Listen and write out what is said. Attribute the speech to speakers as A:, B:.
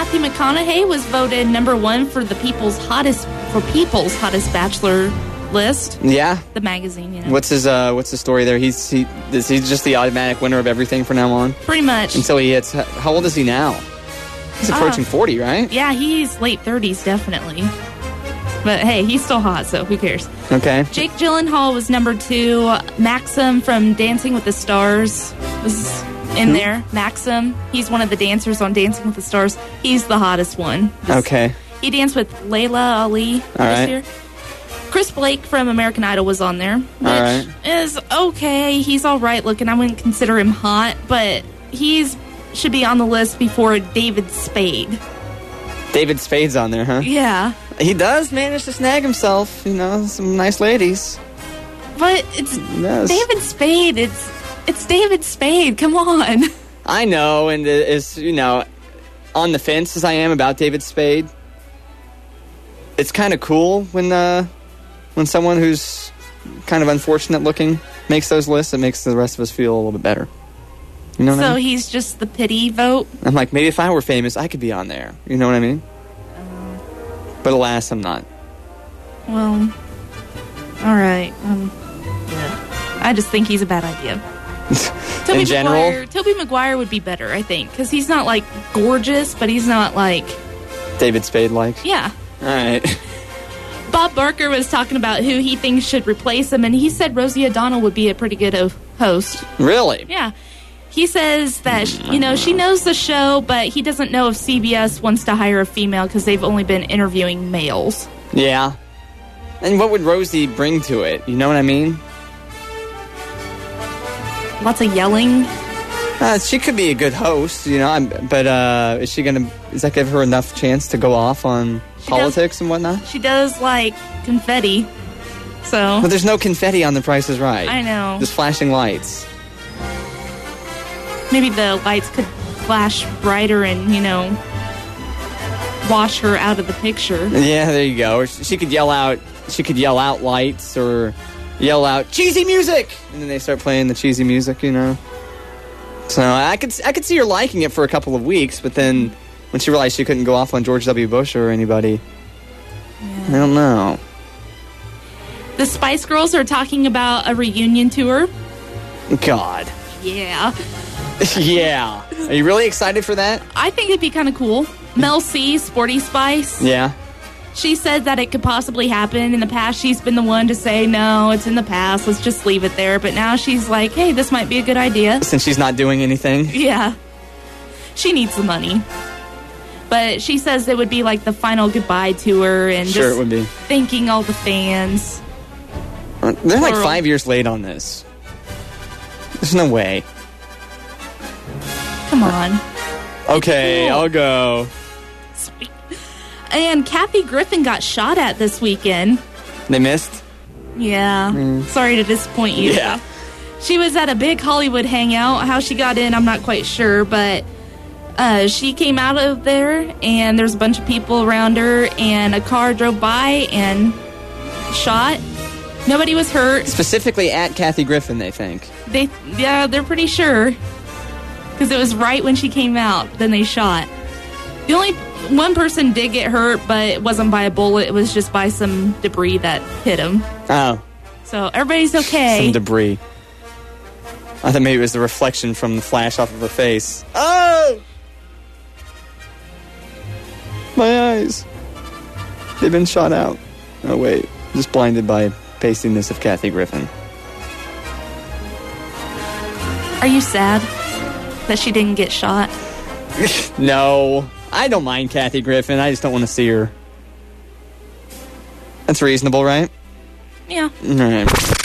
A: Matthew McConaughey was voted number 1 for the People's Hottest Bachelor list.
B: Yeah.
A: The magazine, you know.
B: What's his story there? He's just the automatic winner of everything from now on?
A: Pretty much.
B: Until he hits... How old is he now? He's approaching 40, right?
A: Yeah, he's late 30s, definitely. But hey, he's still hot, so who cares?
B: Okay.
A: Jake Gyllenhaal was number 2. Maxim from Dancing with the Stars was in there. Maxim, he's one of the dancers on Dancing with the Stars. He's the hottest one.
B: Okay.
A: He danced with Layla Ali this year. Chris Blake from American Idol was on there, which is okay. He's all right looking. I wouldn't consider him hot, but should be on the list before David Spade.
B: David Spade's on there, huh?
A: Yeah.
B: He does manage to snag himself, some nice ladies.
A: But it's David Spade. It's David Spade. Come on.
B: I know, and is on the fence as I am about David Spade. It's kind of cool when someone who's kind of unfortunate looking makes those lists. It makes the rest of us feel a little bit better. You know what I mean? So
A: he's just the pity vote?
B: I'm like, maybe if I were famous, I could be on there. You know what I mean? But alas, I'm not.
A: Well, all right. Yeah. I just think he's a bad idea.
B: In general?
A: Tobey Maguire would be better, I think, because he's not, gorgeous, but he's not,
B: David Spade-like?
A: Yeah.
B: All right.
A: Bob Barker was talking about who he thinks should replace him, and he said Rosie O'Donnell would be a pretty good host.
B: Really?
A: Yeah. He says that, she knows the show, but he doesn't know if CBS wants to hire a female because they've only been interviewing males.
B: Yeah. And what would Rosie bring to it? You know what I mean?
A: Lots of yelling.
B: She could be a good host, but does that give her enough chance to go off on politics and whatnot?
A: She does like confetti, so...
B: But there's no confetti on The Price is Right.
A: I know.
B: Just flashing lights.
A: Maybe the lights could flash brighter and, wash her out of the picture. Yeah,
B: there you go. Or she could yell out lights or yell out cheesy music, and then they start playing the cheesy music, So I could see her liking it for a couple of weeks, but then when she realized she couldn't go off on George W. Bush or anybody, I don't know.
A: The Spice Girls are talking about a reunion tour.
B: God.
A: Yeah.
B: Yeah. Are you really excited for that?
A: I think it'd be kind of cool. Mel C, Sporty Spice.
B: Yeah.
A: She said that it could possibly happen. In the past, she's been the one to say, no, it's in the past, let's just leave it there. But now she's like, hey, this might be a good idea.
B: Since she's not doing anything?
A: Yeah. She needs the money. But she says it would be like the final goodbye tour and
B: sure
A: just
B: it would be.
A: Thanking all the fans.
B: They're like 5 years late on this. There's no way.
A: Come on.
B: Okay, cool. I'll go.
A: Sweet. And Kathy Griffin got shot at this weekend.
B: They missed?
A: Yeah. Sorry to disappoint you.
B: Yeah.
A: She was at a big Hollywood hangout. How she got in, I'm not quite sure, but she came out of there, and there's a bunch of people around her, and a car drove by and shot. Nobody was hurt.
B: Specifically at Kathy Griffin, they think.
A: They're pretty sure. Because it was right when she came out, then they shot. The only one person did get hurt, but it wasn't by a bullet. It was just by some debris that hit him.
B: Oh.
A: So everybody's okay.
B: Some debris. I thought maybe it was the reflection from the flash off of her face. Oh! My eyes. They've been shot out. Oh, wait. Just blinded by pastiness of Kathy Griffin.
A: Are you sad that she didn't get shot?
B: No. I don't mind Kathy Griffin. I just don't want to see her. That's reasonable, right?
A: Yeah.
B: All right.